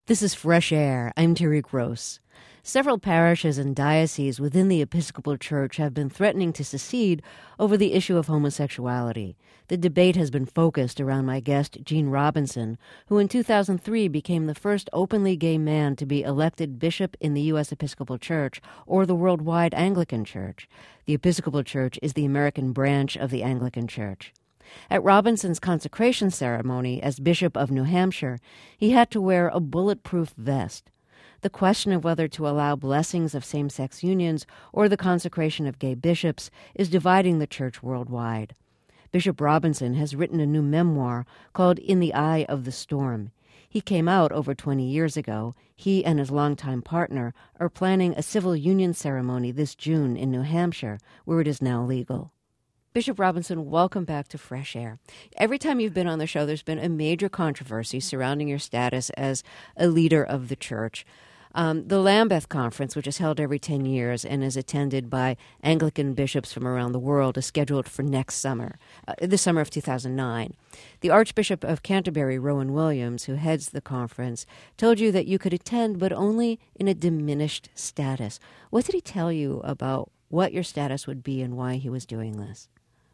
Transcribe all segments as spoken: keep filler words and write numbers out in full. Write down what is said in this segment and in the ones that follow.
This is Fresh Air. I'm Terry Gross. Several parishes and dioceses within the Episcopal Church have been threatening to secede over the issue of homosexuality. The debate has been focused around my guest, Gene Robinson, who in two thousand three became the first openly gay man to be elected bishop in the U S Episcopal Church or the worldwide Anglican Church. The Episcopal Church is the American branch of the Anglican Church. At Robinson's consecration ceremony as Bishop of New Hampshire, he had to wear a bulletproof vest. The question of whether to allow blessings of same-sex unions or the consecration of gay bishops is dividing the church worldwide. Bishop Robinson has written a new memoir called In the Eye of the Storm. He came out over twenty years ago. He and his longtime partner are planning a civil union ceremony this June in New Hampshire, where it is now legal. Bishop Robinson, welcome back to Fresh Air. Every time you've been on the show, there's been a major controversy surrounding your status as a leader of the church. Um, the Lambeth Conference, which is held every ten years and is attended by Anglican bishops from around the world, is scheduled for next summer, uh, the summer of two thousand nine. The Archbishop of Canterbury, Rowan Williams, who heads the conference, told you that you could attend, but only in a diminished status. What did he tell you about what your status would be and why he was doing this?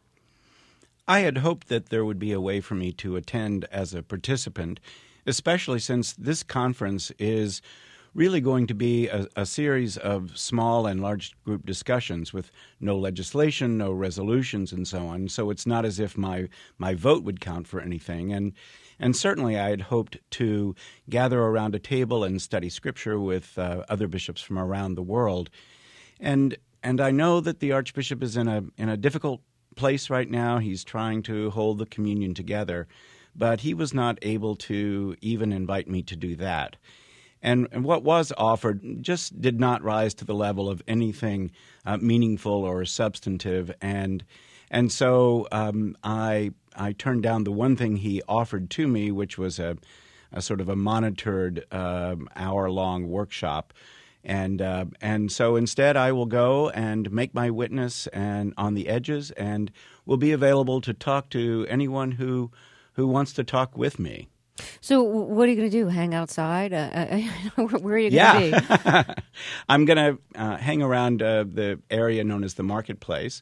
I had hoped that there would be a way for me to attend as a participant, especially since this conference is really going to be a, a series of small and large group discussions with no legislation, no resolutions, and so on. So it's not as if my, my vote would count for anything. And, and certainly I had hoped to gather around a table and study Scripture with uh, other bishops from around the world. And, and I know that the Archbishop is in a, in a difficult place right now. He's trying to hold the communion together, but he was not able to even invite me to do that. And, and what was offered just did not rise to the level of anything uh, meaningful or substantive. And and so um, I I turned down the one thing he offered to me, which was a, a sort of a monitored um, hour-long workshop. And uh, and so instead, I will go and make my witness and on the edges, and will be available to talk to anyone who who wants to talk with me. So what are you going to do? Hang outside? Uh, where are you going to yeah. be? I'm going to uh, hang around uh, the area known as the Marketplace,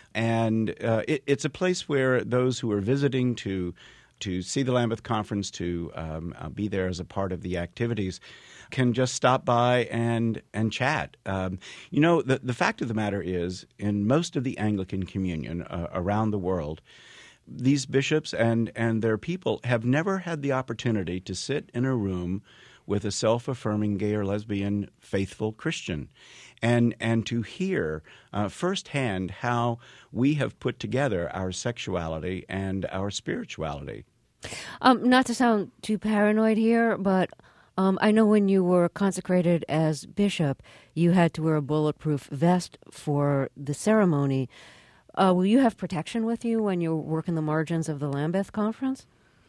and uh, it, it's a place where those who are visiting to to see the Lambeth Conference, to um, uh, be there as a part of the activities, can just stop by and and chat. Um, you know, the, the fact of the matter is, in most of the Anglican Communion uh, around the world, these bishops and, and their people have never had the opportunity to sit in a room with a self-affirming gay or lesbian faithful Christian and and to hear uh, firsthand how we have put together our sexuality and our spirituality. Um, not to sound too paranoid here, but um, I know when you were consecrated as bishop, you had to wear a bulletproof vest for the ceremony. Uh, will you have protection with you when you work in the margins of the Lambeth Conference?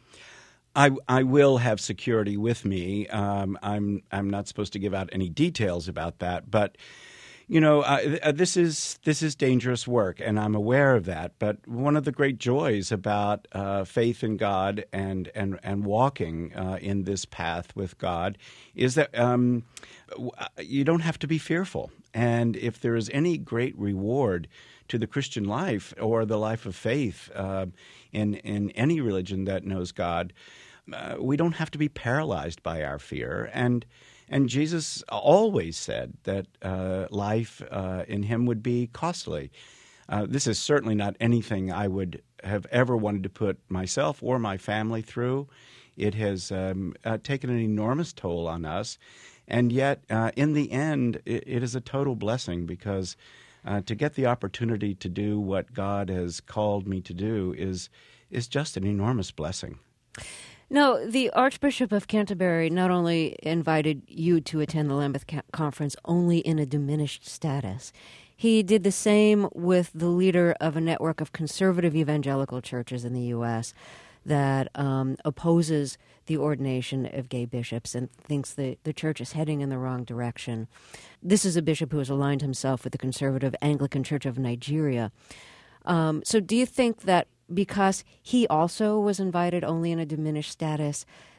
I, I will have security with me. Um, I'm I'm not supposed to give out any details about that, but you know, uh, this is this is dangerous work, and I'm aware of that. But one of the great joys about uh, faith in God and and and walking uh, in this path with God is that um, you don't have to be fearful. And if there is any great reward to the Christian life or the life of faith uh, in in any religion that knows God, uh, we don't have to be paralyzed by our fear. And and Jesus always said that uh, life uh, in him would be costly. Uh, this is certainly not anything I would have ever wanted to put myself or my family through. It has um, uh, taken an enormous toll on us. And yet, uh, in the end, it, it is a total blessing because uh, to get the opportunity to do what God has called me to do is is just an enormous blessing. No, the Archbishop of Canterbury not only invited you to attend the Lambeth Conference only in a diminished status, he did the same with the leader of a network of conservative evangelical churches in the U S that um, opposes the ordination of gay bishops and thinks that the church is heading in the wrong direction. This is a bishop who has aligned himself with the conservative Anglican Church of Nigeria. Um, so do you think that because he also was invited only in a diminished status,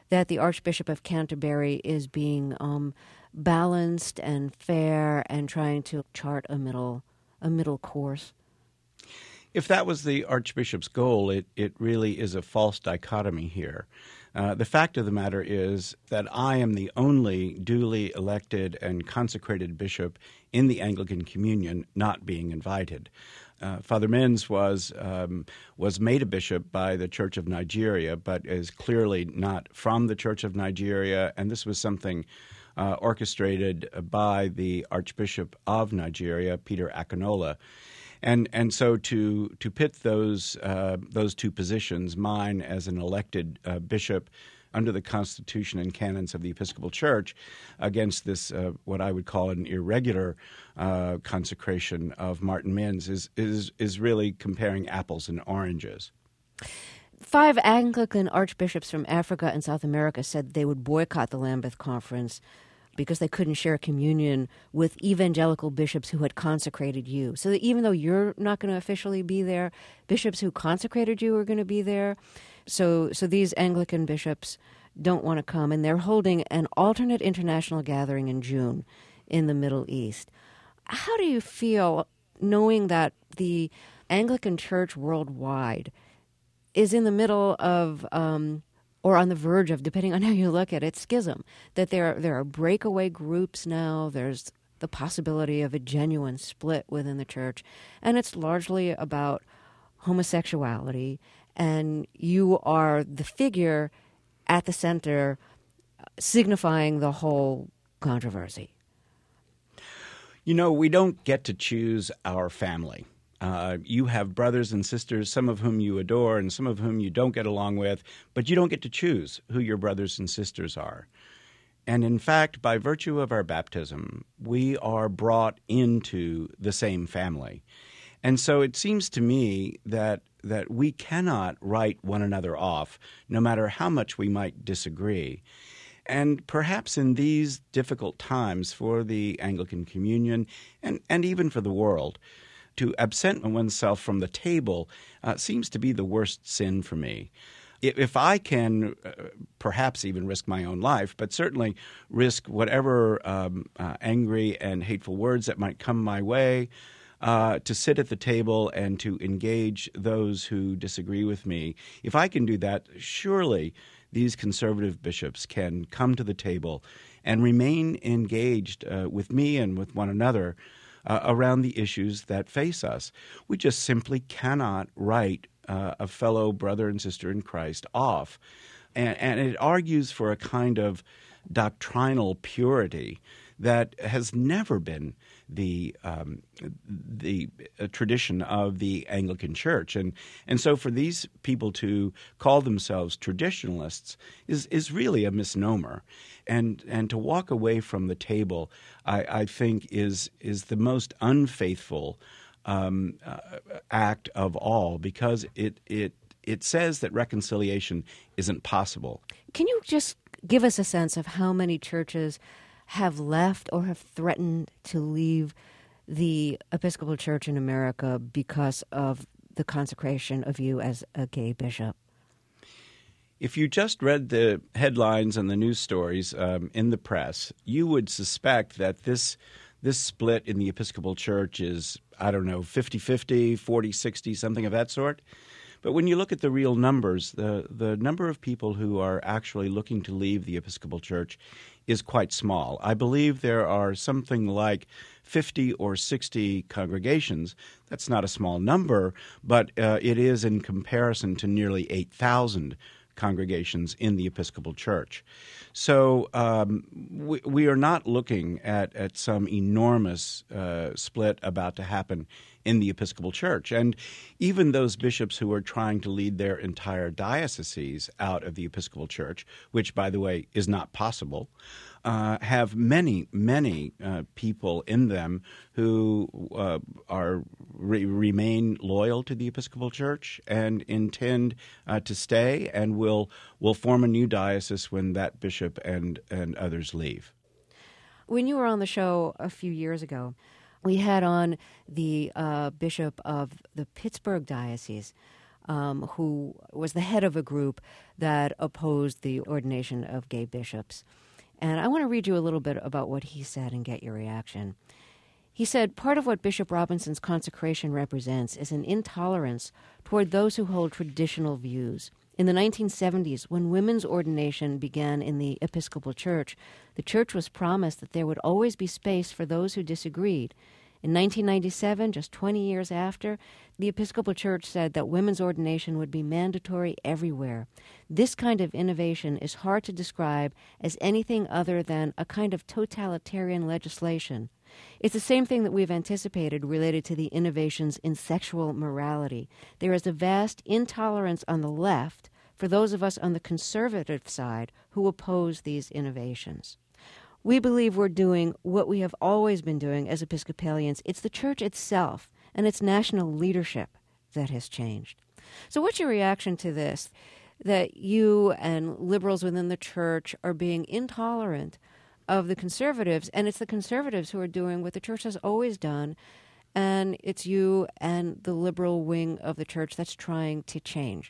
that the Archbishop of Canterbury is being um, balanced and fair and trying to chart a middle a middle course? If that was the Archbishop's goal, it, it really is a false dichotomy here. Uh, the fact of the matter is that I am the only duly elected and consecrated bishop in the Anglican Communion not being invited. Uh, Father Minns was um, was made a bishop by the Church of Nigeria, but is clearly not from the Church of Nigeria, and this was something uh, orchestrated by the Archbishop of Nigeria, Peter Akinola. And and so to to pit those uh, those two positions, mine as an elected uh, bishop under the Constitution and canons of the Episcopal Church, against this uh, what I would call an irregular uh, consecration of Martin Minns, is is is really comparing apples and oranges. Five Anglican archbishops from Africa and South America said they would boycott the Lambeth Conference because they couldn't share communion with evangelical bishops who had consecrated you. So that even though you're not going to officially be there, bishops who consecrated you are going to be there. So so these Anglican bishops don't want to come, and they're holding an alternate international gathering in June in the Middle East. How do you feel knowing that the Anglican Church worldwide is in the middle of um, or on the verge of, depending on how you look at it, schism, that there, there are breakaway groups now, there's the possibility of a genuine split within the church, and it's largely about homosexuality, and you are the figure at the center signifying the whole controversy? You know, we don't get to choose our family. Uh, you have brothers and sisters, some of whom you adore and some of whom you don't get along with, but you don't get to choose who your brothers and sisters are. And in fact, by virtue of our baptism, we are brought into the same family. And so it seems to me that that we cannot write one another off, no matter how much we might disagree. And perhaps in these difficult times for the Anglican Communion and, and even for the world, to absent oneself from the table uh, seems to be the worst sin for me. If I can uh, perhaps even risk my own life, but certainly risk whatever um, uh, angry and hateful words that might come my way, uh, to sit at the table and to engage those who disagree with me, if I can do that, surely these conservative bishops can come to the table and remain engaged uh, with me and with one another Uh, around the issues that face us. We just simply cannot write uh, a fellow brother and sister in Christ off. And, and it argues for a kind of doctrinal purity that has never been the um, the uh, tradition of the Anglican Church. And and so for these people to call themselves traditionalists is, is really a misnomer. And and to walk away from the table, I, I think, is is the most unfaithful um, uh, act of all, because it it it says that reconciliation isn't possible. Can you just give us a sense of how many churches have left or have threatened to leave the Episcopal Church in America because of the consecration of you as a gay bishop? If you just read the headlines and the news stories um, in the press, you would suspect that this this split in the Episcopal Church is, I don't know, fifty-fifty, forty sixty, something of that sort. But when you look at the real numbers, the, the number of people who are actually looking to leave the Episcopal Church is quite small. I believe there are something like fifty or sixty congregations. That's not a small number, but uh, it is in comparison to nearly eight thousand congregations in the Episcopal Church. So um, we, we are not looking at, at some enormous uh, split about to happen in the Episcopal Church. And even those bishops who are trying to lead their entire dioceses out of the Episcopal Church, which, by the way, is not possible, uh, have many, many uh, people in them who uh, are re- remain loyal to the Episcopal Church and intend uh, to stay, and will will form a new diocese when that bishop and, and others leave. When you were on the show a few years ago, we had on the uh, bishop of the Pittsburgh Diocese, um, who was the head of a group that opposed the ordination of gay bishops. And I want to read you a little bit about what he said and get your reaction. He said, "Part of what Bishop Robinson's consecration represents is an intolerance toward those who hold traditional views. In the nineteen seventies, when women's ordination began in the Episcopal Church, the Church was promised that there would always be space for those who disagreed. In nineteen ninety-seven, just twenty years after, the Episcopal Church said that women's ordination would be mandatory everywhere. This kind of innovation is hard to describe as anything other than a kind of totalitarian legislation. It's the same thing that we've anticipated related to the innovations in sexual morality. There is a vast intolerance on the left for those of us on the conservative side who oppose these innovations. We believe we're doing what we have always been doing as Episcopalians. It's the Church itself and its national leadership that has changed." So what's your reaction to this, that you and liberals within the Church are being intolerant of the conservatives, and it's the conservatives who are doing what the Church has always done, and it's you and the liberal wing of the Church that's trying to change?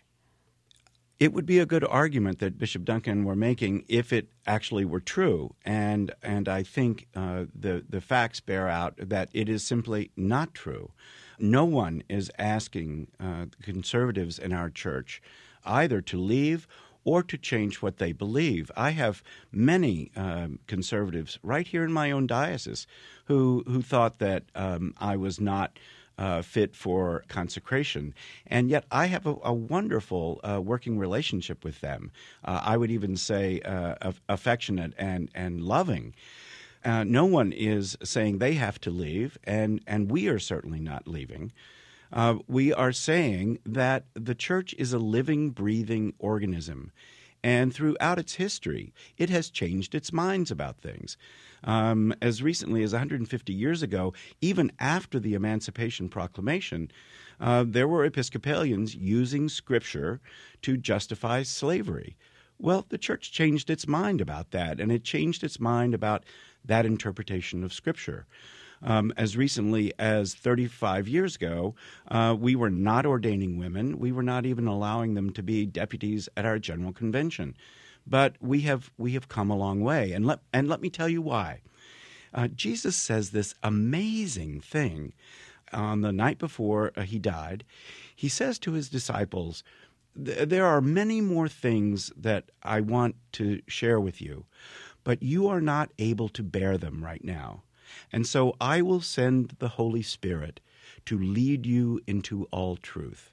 It would be a good argument that Bishop Duncan were making if it actually were true, and and I think uh, the the facts bear out that it is simply not true. No one is asking uh, conservatives in our church either to leave or to change what they believe. I have many um, conservatives right here in my own diocese who who thought that um, I was not Uh, fit for consecration. And yet I have a, a wonderful uh, working relationship with them. Uh, I would even say uh, aff- affectionate and, and loving. Uh, no one is saying they have to leave, and, and we are certainly not leaving. Uh, we are saying that the Church is a living, breathing organism. And throughout its history, it has changed its minds about things. Um, as recently as one hundred fifty years ago, even after the Emancipation Proclamation, uh, there were Episcopalians using Scripture to justify slavery. Well, the Church changed its mind about that, and it changed its mind about that interpretation of Scripture. Um, as recently as thirty-five years ago, uh, we were not ordaining women. We were not even allowing them to be deputies at our General Convention. But we have we have come a long way, and let and let me tell you why. Uh, Jesus says this amazing thing on the night before uh, he died. He says to his disciples, "There are many more things that I want to share with you, but you are not able to bear them right now. And so I will send the Holy Spirit to lead you into all truth."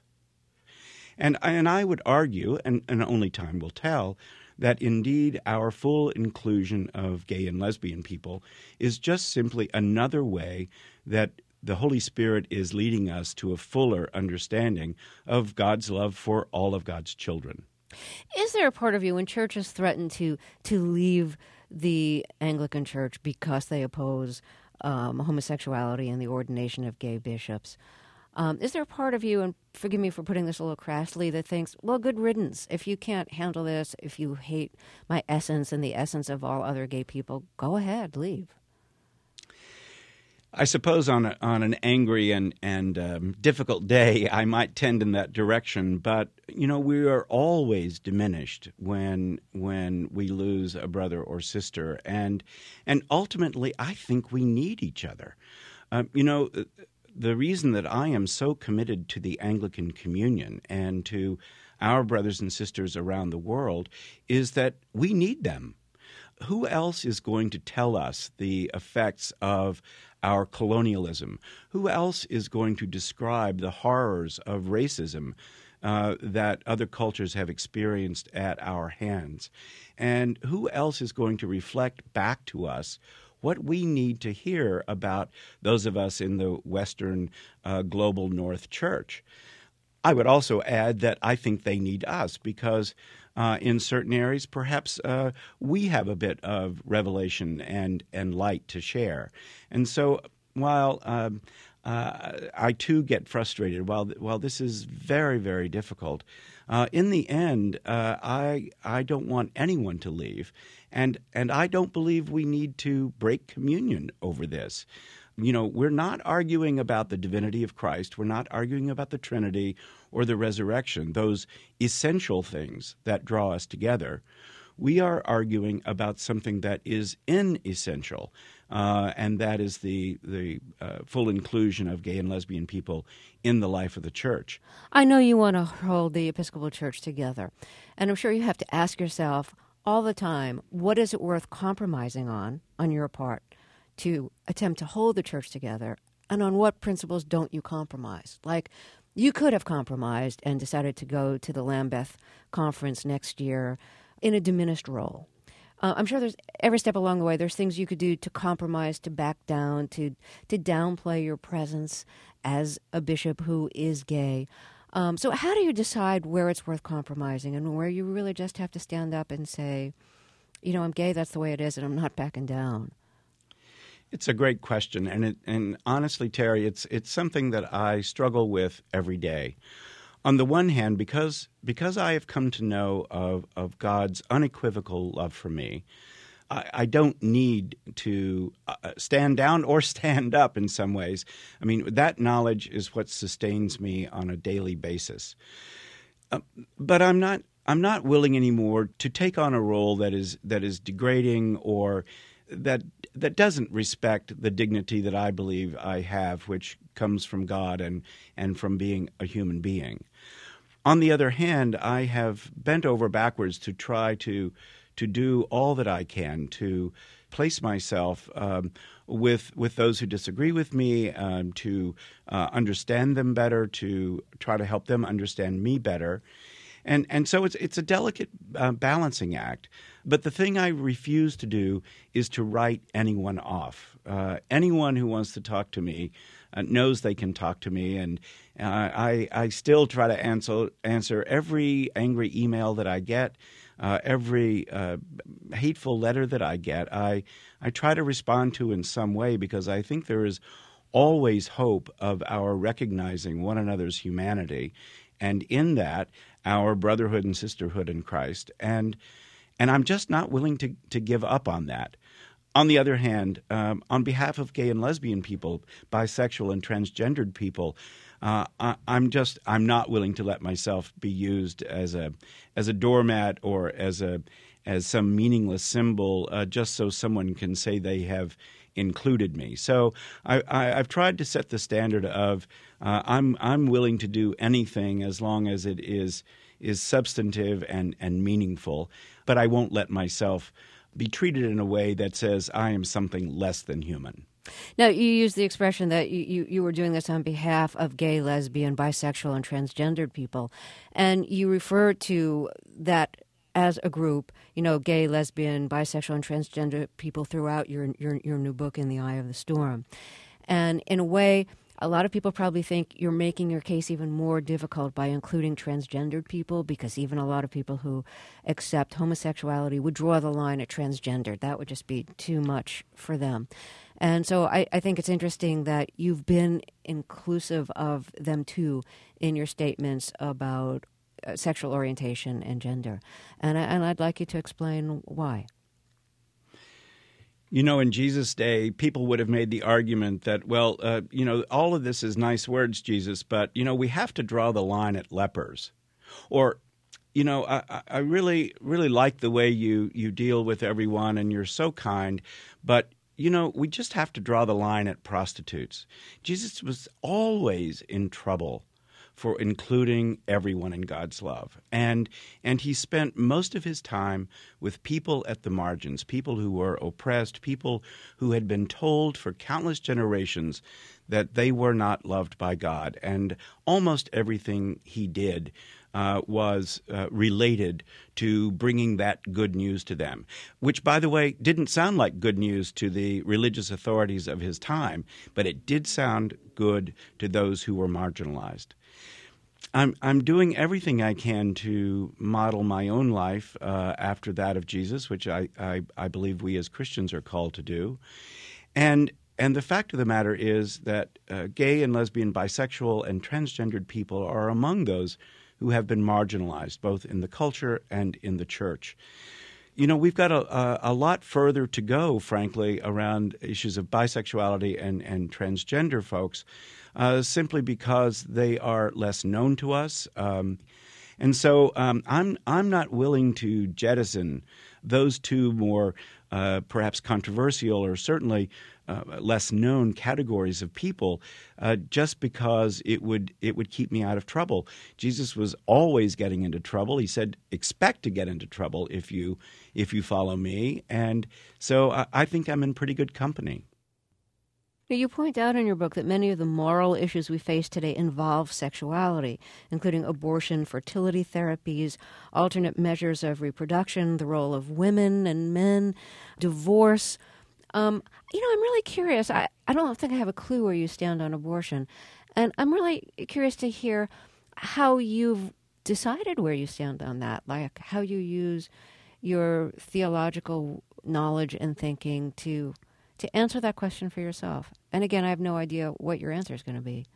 And, and I would argue, and, and only time will tell, that indeed our full inclusion of gay and lesbian people is just simply another way that the Holy Spirit is leading us to a fuller understanding of God's love for all of God's children. Is there a part of you when churches threaten to to leave the Anglican Church because they oppose um, homosexuality and the ordination of gay bishops? Um, is there a part of you, and forgive me for putting this a little crassly, that thinks, well, good riddance. If you can't handle this, if you hate my essence and the essence of all other gay people, go ahead, leave? I suppose on a, on an angry and, and um, difficult day, I might tend in that direction. But, you know, we are always diminished when when we lose a brother or sister. And, and ultimately, I think we need each other. Uh, you know, the reason that I am so committed to the Anglican Communion and to our brothers and sisters around the world is that we need them. Who else is going to tell us the effects of our colonialism? Who else is going to describe the horrors of racism uh, that other cultures have experienced at our hands? And who else is going to reflect back to us what we need to hear about those of us in the Western uh, Global North Church? I would also add that I think they need us because uh, in certain areas, perhaps uh, we have a bit of revelation and, and light to share. And so while um, uh, I too get frustrated, while while this is very, very difficult, uh, in the end, uh, I I don't want anyone to leave. And, and I don't believe we need to break communion over this. you know, we're not arguing about the divinity of Christ. We're not arguing about the Trinity or the resurrection, those essential things that draw us together. We are arguing about something that is inessential, uh, and that is the the uh, full inclusion of gay and lesbian people in the life of the church. I know you want to hold the Episcopal Church together, and I'm sure you have to ask yourself all the time, what is it worth compromising on, on your part, to attempt to hold the church together, and on what principles don't you compromise? Like, you could have compromised and decided to go to the Lambeth conference next year in a diminished role. Uh, I'm sure there's every step along the way, there's things you could do to compromise, to back down, to to downplay your presence as a bishop who is gay. Um, so how do you decide where it's worth compromising and where you really just have to stand up and say, you know, I'm gay, that's the way it is, and I'm not backing down? It's a great question, and it, and honestly, Terry, it's it's something that I struggle with every day. On the one hand, because because I have come to know of, of God's unequivocal love for me, I, I don't need to uh, stand down or stand up in some ways. I mean, that knowledge is what sustains me on a daily basis. Uh, but I'm not I'm not willing anymore to take on a role that is that is degrading or that that doesn't respect the dignity that I believe I have, which comes from God and, and from being a human being. On the other hand, I have bent over backwards to try to to do all that I can to place myself um, with with those who disagree with me, um, to uh, understand them better, to try to help them understand me better. And and so it's it's a delicate uh, balancing act. But the thing I refuse to do is to write anyone off. Uh, anyone who wants to talk to me uh, knows they can talk to me, and uh, I I still try to answer answer every angry email that I get, uh, every uh, hateful letter that I get. I I try to respond to in some way because I think there is always hope of our recognizing one another's humanity, and in that, our brotherhood and sisterhood in Christ. And and I'm just not willing to, to give up on that. On the other hand, um, on behalf of gay and lesbian people, bisexual and transgendered people, uh, I, I'm just I'm not willing to let myself be used as a as a doormat or as a as some meaningless symbol uh, just so someone can say they have included me. So I, I, I've tried to set the standard of uh, I'm I'm willing to do anything as long as it is is substantive and, and meaningful, but I won't let myself be treated in a way that says I am something less than human. Now, you use the expression that you, you, you were doing this on behalf of gay, lesbian, bisexual, and transgendered people, and you refer to that as a group, you know, gay, lesbian, bisexual, and transgender people throughout your, your your new book, In the Eye of the Storm. And in a way, a lot of people probably think you're making your case even more difficult by including transgendered people, because even a lot of people who accept homosexuality would draw the line at transgender. That would just be too much for them. And so I, I think it's interesting that you've been inclusive of them, too, in your statements about uh, sexual orientation and gender. And, I, and I'd like you to explain why. You know, in Jesus' day, people would have made the argument that, well, uh, you know, all of this is nice words, Jesus, but, you know, we have to draw the line at lepers. Or, you know, I, I really, really like the way you, you deal with everyone and you're so kind, but, you know, we just have to draw the line at prostitutes. Jesus was always in trouble for including everyone in God's love. And and he spent most of his time with people at the margins, people who were oppressed, people who had been told for countless generations that they were not loved by God. And almost everything he did uh, was uh, related to bringing that good news to them, which, by the way, didn't sound like good news to the religious authorities of his time, but it did sound good to those who were marginalized. I'm I'm doing everything I can to model my own life uh, after that of Jesus, which I, I, I believe we as Christians are called to do. And and the fact of the matter is that uh, gay and lesbian, bisexual, and transgendered people are among those who have been marginalized, both in the culture and in the church. You know, we've got a, a, a lot further to go, frankly, around issues of bisexuality and, and transgender folks, uh, simply because they are less known to us. Um, and so um, I'm I'm not willing to jettison those two more uh, perhaps controversial or certainly uh, less known categories of people uh, just because it would it would keep me out of trouble. Jesus was always getting into trouble. He said, "Expect to get into trouble if you if you follow me." And so I, I think I'm in pretty good company. Now, you point out in your book that many of the moral issues we face today involve sexuality, including abortion, fertility therapies, alternate measures of reproduction, the role of women and men, divorce. Um, you know, I'm really curious. I, I don't think I have a clue where you stand on abortion. And I'm really curious to hear how you've decided where you stand on that, like how you use your theological knowledge and thinking to to answer that question for yourself. And again, I have no idea what your answer is going to be.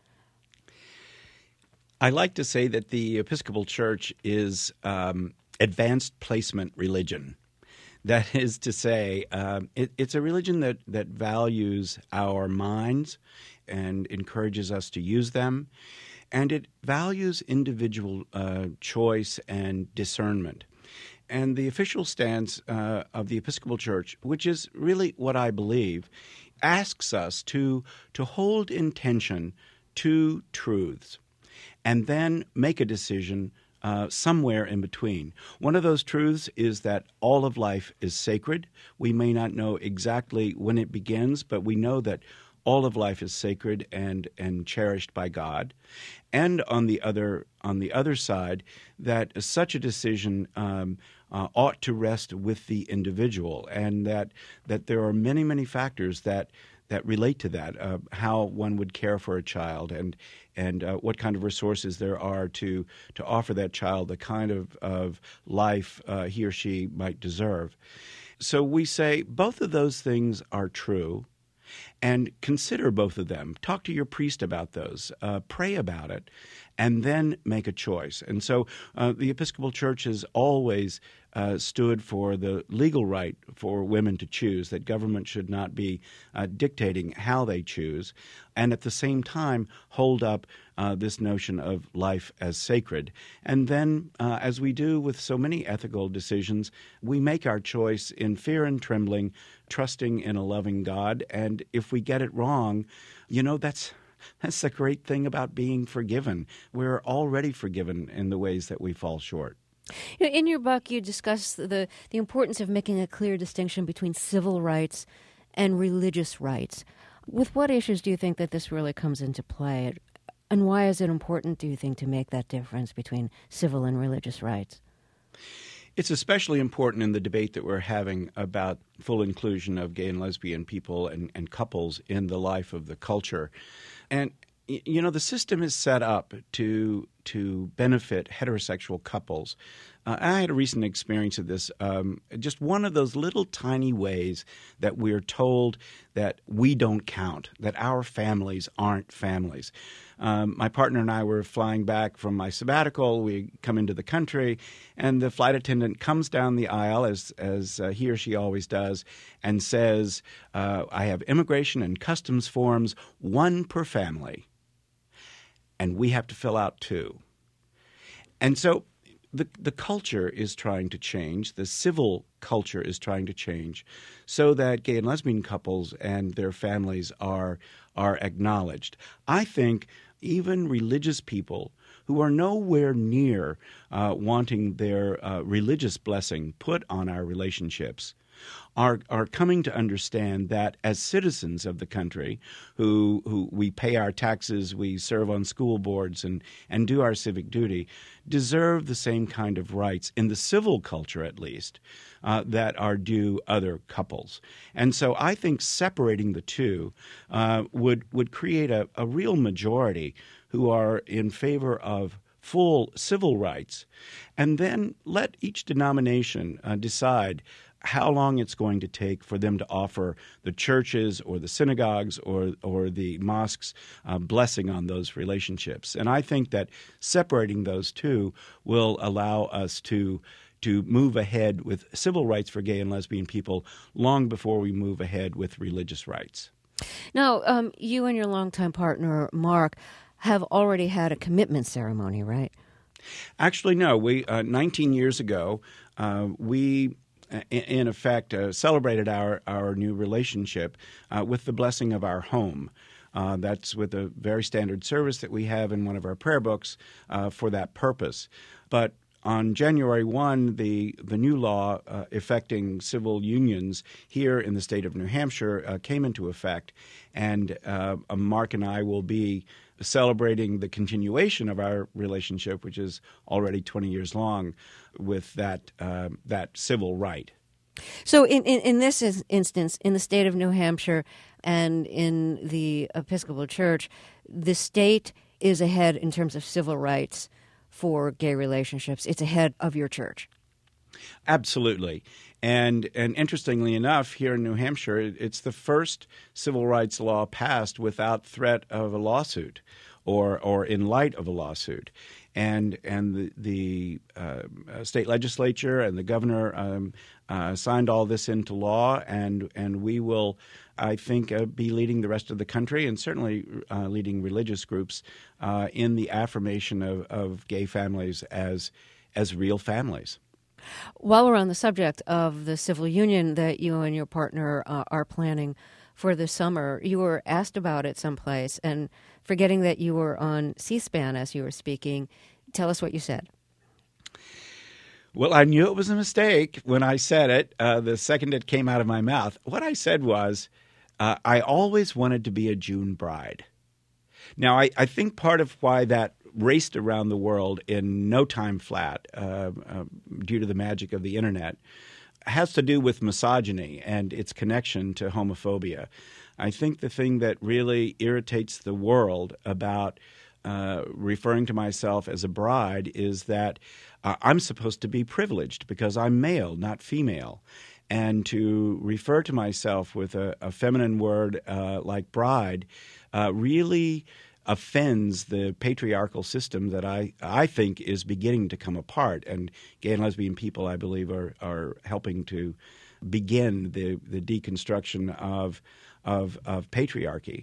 I like to say that the Episcopal Church is um, advanced placement religion. That is to say, um, it, it's a religion that, that values our minds and encourages us to use them, and it values individual uh, choice and discernment. And the official stance uh, of the Episcopal Church, which is really what I believe, asks us to, to hold in tension two truths and then make a decision uh, somewhere in between. One of those truths is that all of life is sacred. We may not know exactly when it begins, but we know that all of life is sacred and, and cherished by God. And on the other on the other side, that such a decision um, uh, ought to rest with the individual, and that that there are many, many factors that that relate to that, uh, how one would care for a child and and uh, what kind of resources there are to to offer that child the kind of, of life uh, he or she might deserve. So we say both of those things are true. And consider both of them. Talk to your priest about those. Uh, pray about it, and then make a choice. And so uh, the Episcopal Church has always uh, stood for the legal right for women to choose, that government should not be uh, dictating how they choose, and at the same time hold up uh, this notion of life as sacred. And then, uh, as we do with so many ethical decisions, we make our choice in fear and trembling, trusting in a loving God. And if we get it wrong, you know, that's that's the great thing about being forgiven. We're already forgiven in the ways that we fall short. In your book, you discuss the, the importance of making a clear distinction between civil rights and religious rights. With what issues do you think that this really comes into play? And why is it important, do you think, to make that difference between civil and religious rights? It's especially important in the debate that we're having about full inclusion of gay and lesbian people and, and couples in the life of the culture. And, you know, the system is set up to to benefit heterosexual couples. Uh, I had a recent experience of this, um, just one of those little tiny ways that we're told that we don't count, that our families aren't families. Um, my partner and I were flying back from my sabbatical. We come into the country, and the flight attendant comes down the aisle, as, as uh, he or she always does, and says, uh, I have immigration and customs forms, one per family. And we have to fill out two. And so the the culture is trying to change. The civil culture is trying to change so that gay and lesbian couples and their families are are acknowledged. I think even religious people who are nowhere near uh, wanting their uh, religious blessing put on our relationships are are coming to understand that as citizens of the country who who we pay our taxes, we serve on school boards and, and do our civic duty, deserve the same kind of rights, in the civil culture at least, uh, that are due other couples. And so I think separating the two uh, would, would create a, a real majority who are in favor of full civil rights, and then let each denomination uh, decide how long it's going to take for them to offer the churches or the synagogues or or the mosques uh, blessing on those relationships. And I think that separating those two will allow us to to move ahead with civil rights for gay and lesbian people long before we move ahead with religious rights. Now, um, you and your longtime partner, Mark, have already had a commitment ceremony, right? Actually, no. We uh, nineteen years ago, uh, we, in, in effect, uh, celebrated our, our new relationship uh, with the blessing of our home. Uh, that's with a very standard service that we have in one of our prayer books uh, for that purpose. But on January first, the, the new law uh, affecting civil unions here in the state of New Hampshire uh, came into effect, and uh, Mark and I will be celebrating the continuation of our relationship, which is already twenty years long, with that uh, that civil right. So in, in, in this instance, in the state of New Hampshire and in the Episcopal Church, the state is ahead in terms of civil rights for gay relationships. It's ahead of your church. Absolutely. And and interestingly enough, here in New Hampshire, it's the first civil rights law passed without threat of a lawsuit or or in light of a lawsuit. And and the, the uh, state legislature and the governor um, uh, signed all this into law, and, and we will, I think, uh, be leading the rest of the country and certainly uh, leading religious groups uh, in the affirmation of, of gay families as as real families. While we're on the subject of the civil union that you and your partner uh, are planning for this summer, you were asked about it someplace, and forgetting that you were on C-SPAN as you were speaking, tell us what you said. Well, I knew it was a mistake when I said it uh, the second it came out of my mouth. What I said was, uh, I always wanted to be a June bride. Now, I, I think part of why that raced around the world in no time flat uh, uh, due to the magic of the internet has to do with misogyny and its connection to homophobia. I think the thing that really irritates the world about uh, referring to myself as a bride is that uh, I'm supposed to be privileged because I'm male, not female. And to refer to myself with a, a feminine word uh, like bride uh, really offends the patriarchal system that I, I think is beginning to come apart. And gay and lesbian people, I believe, are, are helping to begin the, the deconstruction of, of, of patriarchy.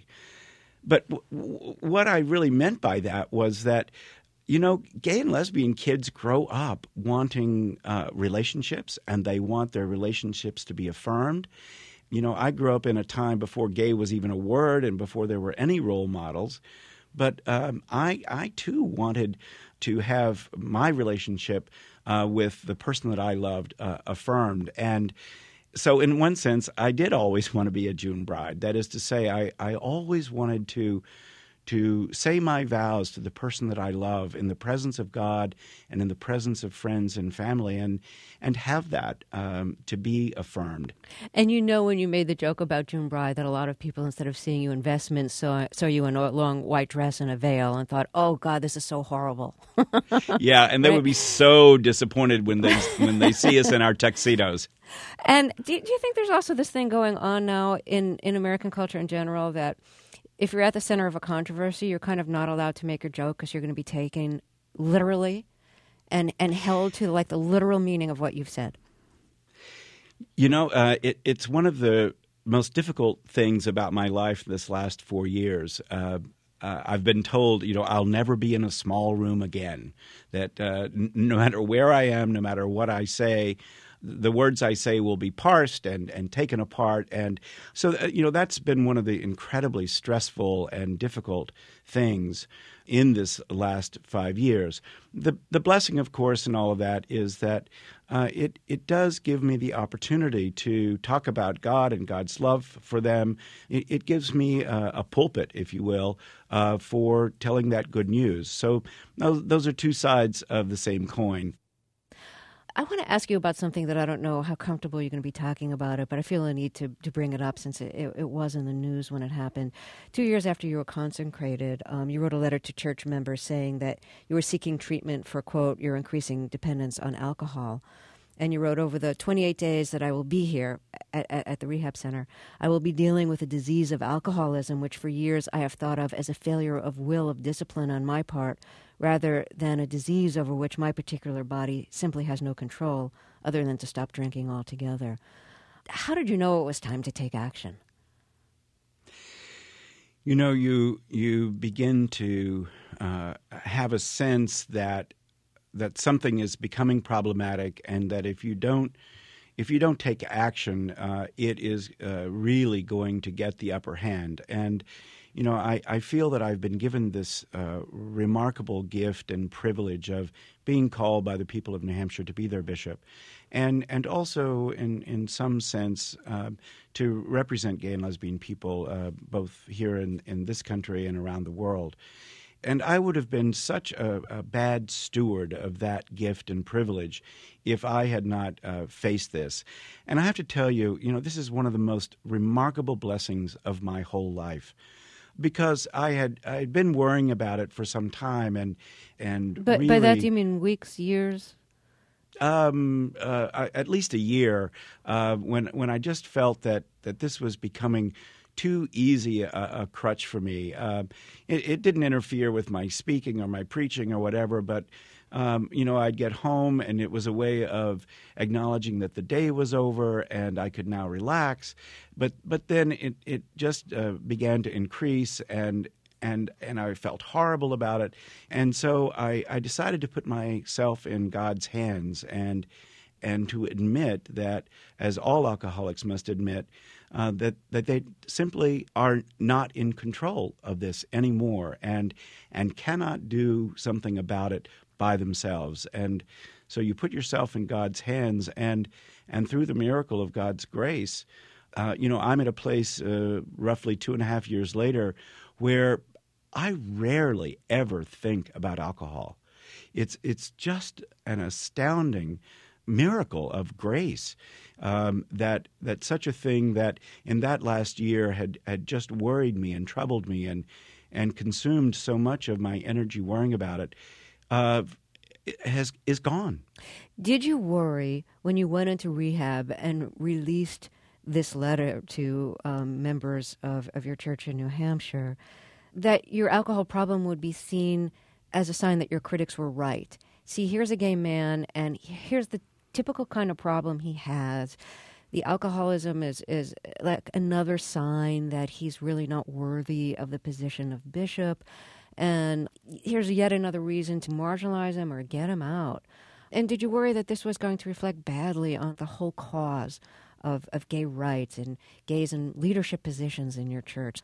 But w- w- what I really meant by that was that, you know, gay and lesbian kids grow up wanting uh, relationships, and they want their relationships to be affirmed. You know, I grew up in a time before gay was even a word and before there were any role models. But um, I, I, too, wanted to have my relationship uh, with the person that I loved uh, affirmed. And so in one sense, I did always want to be a June bride. That is to say, I, I always wanted to to say my vows to the person that I love in the presence of God and in the presence of friends and family, and and have that um, to be affirmed. And you know, when you made the joke about June bride, that a lot of people, instead of seeing you in vestments, saw, saw you in a long white dress and a veil and thought, oh, God, this is so horrible. Yeah, and they right? would be so disappointed when they when they see us in our tuxedos. And do, do you think there's also this thing going on now in, in American culture in general that if you're at the center of a controversy, you're kind of not allowed to make a joke because you're going to be taken literally and, and held to like the literal meaning of what you've said? You know, uh, it, it's one of the most difficult things about my life this last four years. Uh, uh, I've been told, you know, I'll never be in a small room again, that uh, n- no matter where I am, no matter what I say, the words I say will be parsed and, and taken apart. And so, uh, you know, that's been one of the incredibly stressful and difficult things in this last five years. The the blessing, of course, in all of that is that uh, it, it does give me the opportunity to talk about God and God's love for them. It, it gives me a, a pulpit, if you will, uh, for telling that good news. So those, those are two sides of the same coin. I want to ask you about something that I don't know how comfortable you're going to be talking about it, but I feel a need to, to bring it up since it, it, it was in the news when it happened. Two years after you were consecrated, um, you wrote a letter to church members saying that you were seeking treatment for, quote, your increasing dependence on alcohol. And you wrote, over the twenty-eight days that I will be here at, at, at the rehab center, I will be dealing with a disease of alcoholism, which for years I have thought of as a failure of will, of discipline on my part, rather than a disease over which my particular body simply has no control other than to stop drinking altogether. How did you know it was time to take action? You know, you you begin to uh, have a sense that that something is becoming problematic, and that if you don't if you don't take action, uh, it is uh, really going to get the upper hand. And you know, I, I feel that I've been given this uh, remarkable gift and privilege of being called by the people of New Hampshire to be their bishop, and and also in in some sense uh, to represent gay and lesbian people uh, both here in, in this country and around the world. And I would have been such a, a bad steward of that gift and privilege if I had not uh, faced this. And I have to tell you, you know, this is one of the most remarkable blessings of my whole life, because I had I had been worrying about it for some time, and and But really, by that, do you mean weeks, years? Um, uh, at least a year, uh, when when I just felt that that this was becoming too easy a, a crutch for me. Uh, it, it didn't interfere with my speaking or my preaching or whatever, but um, you know, I'd get home and it was a way of acknowledging that the day was over and I could now relax. But but then it it just uh, began to increase, and and and I felt horrible about it, and so I, I decided to put myself in God's hands and and to admit that, as all alcoholics must admit, uh, that that they simply are not in control of this anymore, and and cannot do something about it by themselves. And so you put yourself in God's hands, and and through the miracle of God's grace, uh, you know, I'm at a place uh, roughly two and a half years later where I rarely ever think about alcohol. It's it's just an astounding miracle of grace um, that that such a thing that in that last year had, had just worried me and troubled me and and consumed so much of my energy worrying about it uh, has is gone. Did you worry when you went into rehab and released this letter to um, members of, of your church in New Hampshire that your alcohol problem would be seen as a sign that your critics were right? See, here's a gay man, and here's the typical kind of problem he has. The alcoholism is, is like another sign that he's really not worthy of the position of bishop. And here's yet another reason to marginalize him or get him out. And did you worry that this was going to reflect badly on the whole cause of, of gay rights and gays in leadership positions in your church?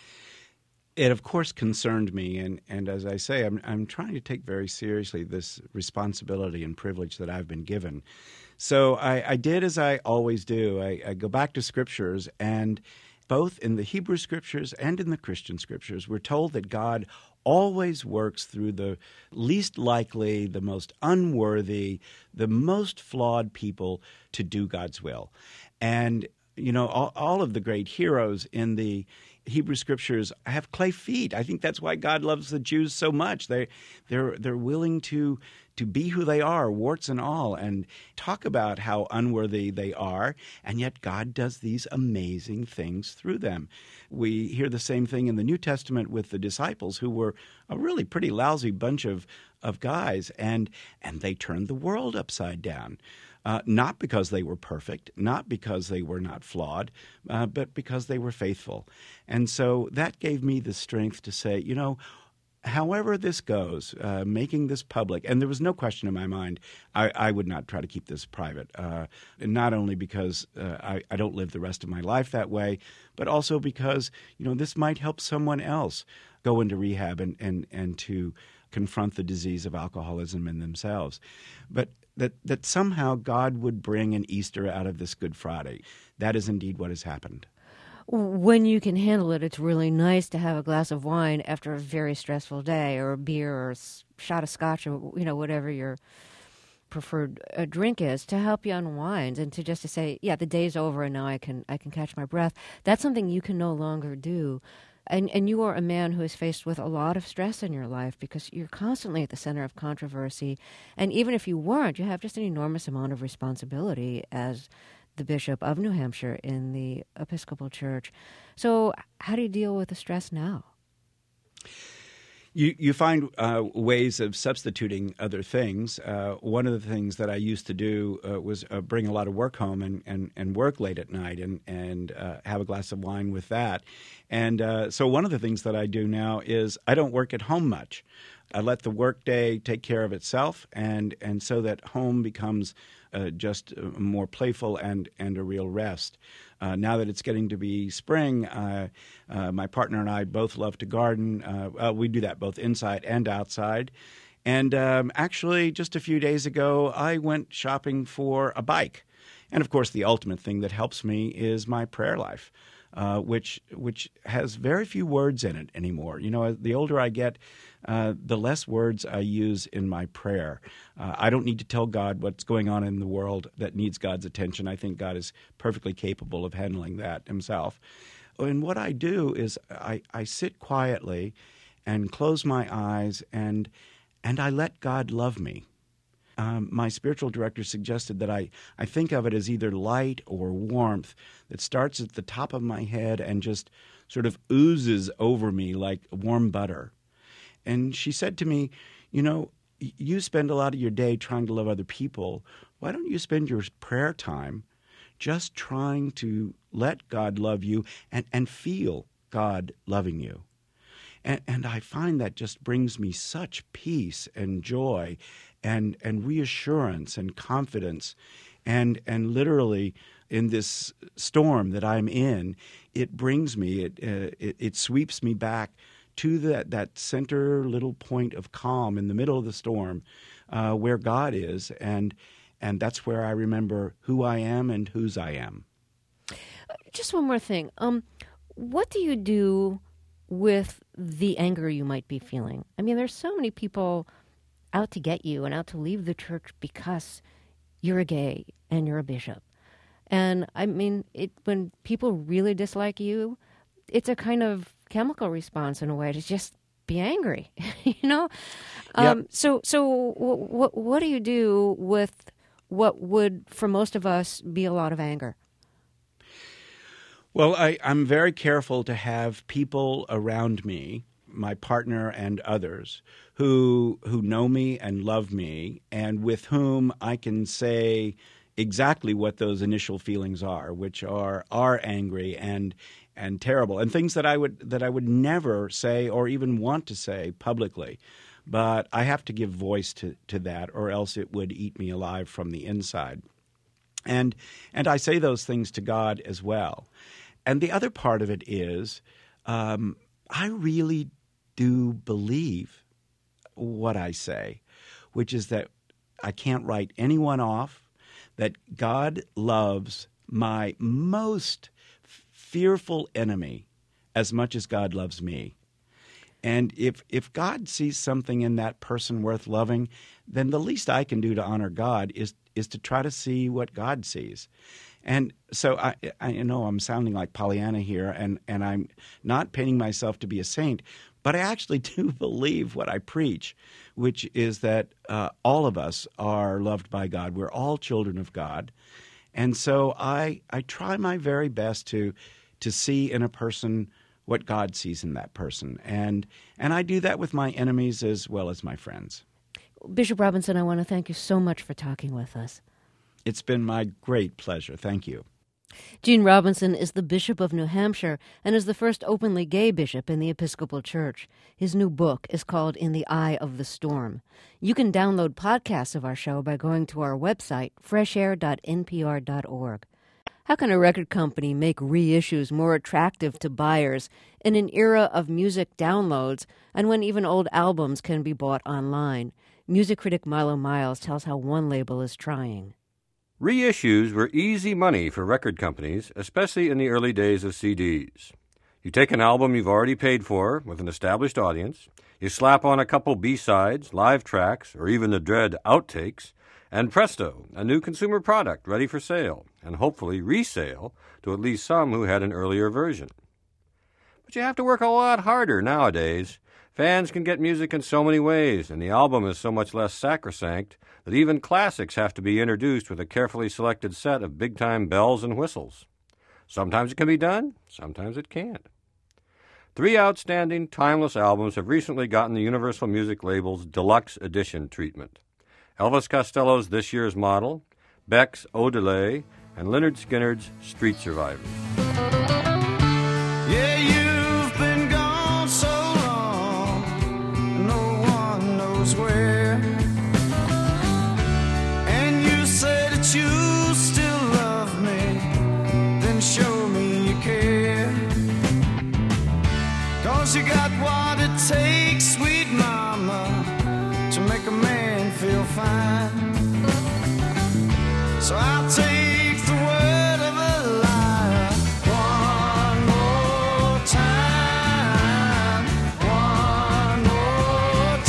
It, of course, concerned me, and, and as I say, I'm, I'm trying to take very seriously this responsibility and privilege that I've been given. So I, I did as I always do. I, I go back to scriptures, and both in the Hebrew scriptures and in the Christian scriptures, we're told that God always works through the least likely, the most unworthy, the most flawed people to do God's will. And, you know, all, all of the great heroes in the Hebrew scriptures have clay feet. I think that's why God loves the Jews so much. They, they're they're willing to to be who they are, warts and all, and talk about how unworthy they are, and yet God does these amazing things through them. We hear the same thing in the New Testament with the disciples, who were a really pretty lousy bunch of of guys, and and they turned the world upside down. Uh, not because they were perfect, not because they were not flawed, uh, but because they were faithful. And so that gave me the strength to say, you know, however this goes, uh, making this public, and there was no question in my mind, I, I would not try to keep this private, uh, and not only because uh, I, I don't live the rest of my life that way, but also because, you know, this might help someone else go into rehab and, and, and to confront the disease of alcoholism in themselves. But that, that somehow God would bring an Easter out of this Good Friday. That is indeed what has happened. When you can handle it, it's really nice to have a glass of wine after a very stressful day, or a beer, or a shot of scotch, or, you know, whatever your preferred uh, drink is, to help you unwind and to just to say, yeah, the day's over and now I can I can catch my breath. That's something you can no longer do. and, and you are a man who is faced with a lot of stress in your life because you're constantly at the center of controversy. And even if you weren't, you have just an enormous amount of responsibility as the Bishop of New Hampshire in the Episcopal Church. So how do you deal with the stress now? You, you find uh, ways of substituting other things. Uh, one of the things that I used to do uh, was uh, bring a lot of work home and, and, and work late at night and, and uh, have a glass of wine with that. And uh, so one of the things that I do now is I don't work at home much. I let the workday take care of itself, and, and so that home becomes uh, just uh, more playful and, and a real rest. Uh, now that it's getting to be spring, uh, uh, my partner and I both love to garden. Uh, well, we do that both inside and outside. And um, actually, just a few days ago, I went shopping for a bike. And of course, the ultimate thing that helps me is my prayer life, uh, which which has very few words in it anymore. You know, the older I get, uh, the less words I use in my prayer. Uh, I don't need to tell God what's going on in the world that needs God's attention. I think God is perfectly capable of handling that himself. And what I do is I, I sit quietly and close my eyes and and I let God love me. Um, my spiritual director suggested that I, I think of it as either light or warmth that starts at the top of my head and just sort of oozes over me like warm butter. And she said to me, you know, you spend a lot of your day trying to love other people. Why don't you spend your prayer time just trying to let God love you and, and feel God loving you? And, and I find that just brings me such peace and joy and, and reassurance and confidence. And, and literally, in this storm that I'm in, it brings me, it, uh, it, it sweeps me back to that, that center little point of calm in the middle of the storm uh, where God is. And, and that's where I remember who I am and whose I am. Just one more thing. Um, what do you do with the anger you might be feeling? I mean, there's so many people out to get you and out to leave the church because you're a gay and you're a bishop. And I mean, it when people really dislike you, it's a kind of chemical response in a way to just be angry, you know? Um, yep. So, so w- w- what do you do with what would, for most of us, be a lot of anger? Well, I, I'm very careful to have people around me, my partner and others, who who know me and love me, and with whom I can say exactly what those initial feelings are, which are are angry and and terrible, and things that I would that I would never say or even want to say publicly. But I have to give voice to, to that, or else it would eat me alive from the inside. And and I say those things to God as well. And the other part of it is um, I really do believe what I say, which is that I can't write anyone off, that God loves my most fearful enemy as much as God loves me. And if if God sees something in that person worth loving, then the least I can do to honor God is is to try to see what God sees. And so I, I know I'm sounding like Pollyanna here, and, and I'm not painting myself to be a saint, but I actually do believe what I preach, which is that uh, all of us are loved by God. We're all children of God. And so I I try my very best to to see in a person what God sees in that person. And and I do that with my enemies as well as my friends. Bishop Robinson, I want to thank you so much for talking with us. It's been my great pleasure. Thank you. Gene Robinson is the Bishop of New Hampshire and is the first openly gay bishop in the Episcopal Church. His new book is called In the Eye of the Storm. You can download podcasts of our show by going to our website, fresh air dot n p r dot org. How can a record company make reissues more attractive to buyers in an era of music downloads and when even old albums can be bought online? Music critic Milo Miles tells how one label is trying. Reissues were easy money for record companies, especially in the early days of C Ds. You take an album you've already paid for with an established audience, you slap on a couple B-sides, live tracks, or even the dread outtakes, and presto, a new consumer product ready for sale, and hopefully resale to at least some who had an earlier version. But you have to work a lot harder nowadays. Fans can get music in so many ways, and the album is so much less sacrosanct that even classics have to be introduced with a carefully selected set of big-time bells and whistles. Sometimes it can be done, sometimes it can't. Three outstanding, timeless albums have recently gotten the Universal Music label's Deluxe Edition treatment. Elvis Costello's This Year's Model, Beck's Odelay, and Lynyrd Skynyrd's Street Survivors. Yeah, you've been gone so long, no one knows where. And you say that you still love me, then show me you care. 'Cause you got what it takes, sweet mama, to make a man feel fine. So I'll take the word of a liar one more time, one more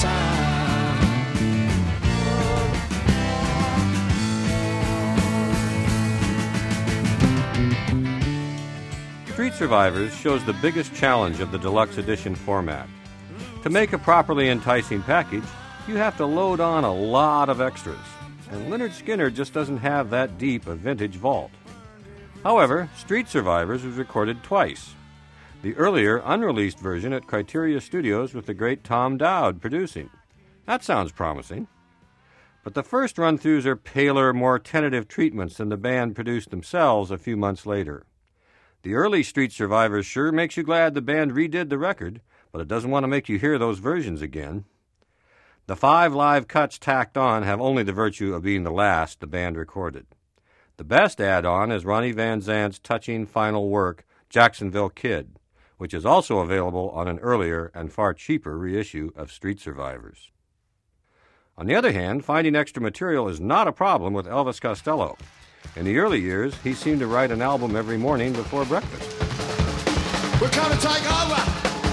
time. Street Survivors shows the biggest challenge of the deluxe edition format. To make a properly enticing package, you have to load on a lot of extras, and Lynyrd Skynyrd just doesn't have that deep a vintage vault. However, Street Survivors was recorded twice. The earlier, unreleased version at Criteria Studios with the great Tom Dowd producing. That sounds promising. But the first run-throughs are paler, more tentative treatments than the band produced themselves a few months later. The early Street Survivors sure makes you glad the band redid the record, but it doesn't want to make you hear those versions again. The five live cuts tacked on have only the virtue of being the last the band recorded. The best add-on is Ronnie Van Zant's touching final work, Jacksonville Kid, which is also available on an earlier and far cheaper reissue of Street Survivors. On the other hand, finding extra material is not a problem with Elvis Costello. In the early years, he seemed to write an album every morning before breakfast. We're coming to take over!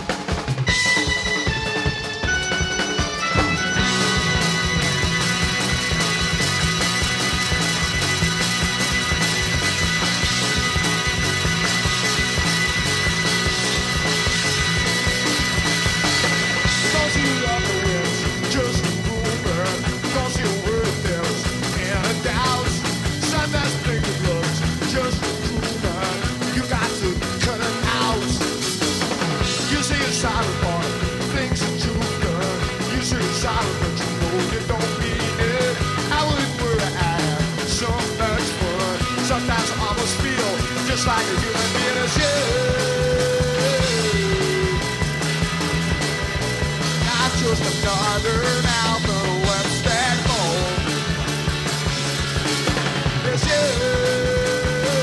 Sometimes I almost feel just like a human being is you. Not just another album left that home. It's you.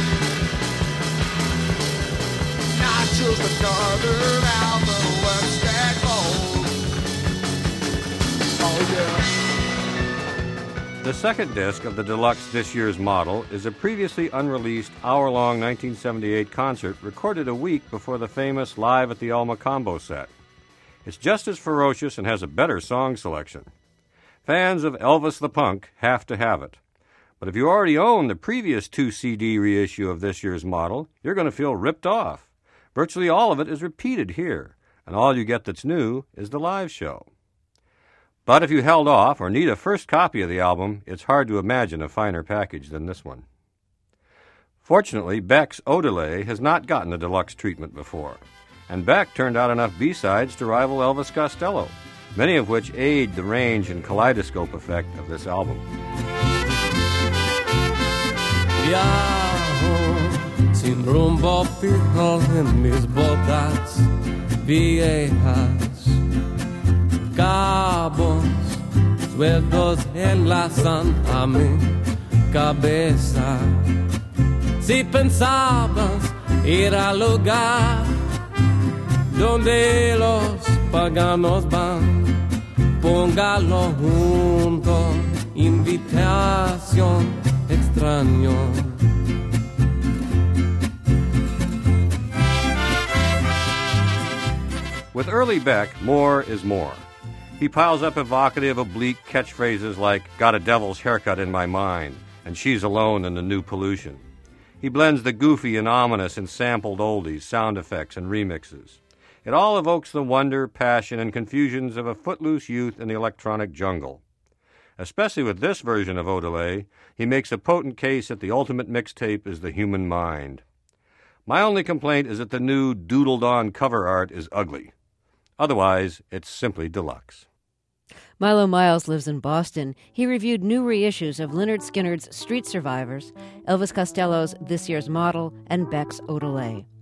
Not just another album left that home. Oh yeah. The second disc of the deluxe This Year's Model is a previously unreleased hour-long nineteen seventy-eight concert recorded a week before the famous Live at the Alma combo set. It's just as ferocious and has a better song selection. Fans of Elvis the Punk have to have it. But if you already own the previous two C D reissue of This Year's Model, you're going to feel ripped off. Virtually all of it is repeated here, and all you get that's new is the live show. But if you held off or need a first copy of the album, it's hard to imagine a finer package than this one. Fortunately, Beck's Odelay has not gotten a deluxe treatment before, and Beck turned out enough B-sides to rival Elvis Costello, many of which aid the range and kaleidoscope effect of this album. Viajo sin rumbo fijo en mis botas viejas, cabos sueltos enlazan a mi cabeza. Si pensabas ir al lugar donde los paganos van, póngalo junto, invitación extraño. With early Beck, more is more. He piles up evocative, oblique catchphrases like, got a devil's haircut in my mind, and she's alone in the new pollution. He blends the goofy and ominous in sampled oldies, sound effects, and remixes. It all evokes the wonder, passion, and confusions of a footloose youth in the electronic jungle. Especially with this version of Odelay, he makes a potent case that the ultimate mixtape is the human mind. My only complaint is that the new doodled-on cover art is ugly. Otherwise, it's simply deluxe. Milo Miles lives in Boston. He reviewed new reissues of Lynyrd Skynyrd's Street Survivors, Elvis Costello's This Year's Model, and Beck's Odelay.